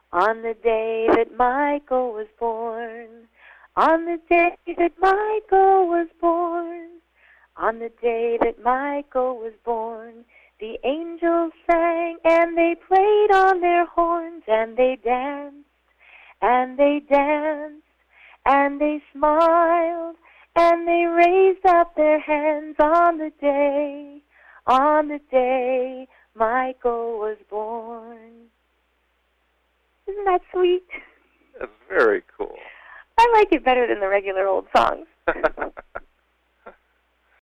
On the day that Michael was born, on the day that Michael was born, on the day that Michael was born, the angels sang and they played on their horns and they danced and they danced and they smiled and they raised up their hands on the day Michael was born. Isn't that sweet? That's very cool. I like it better than the regular old songs.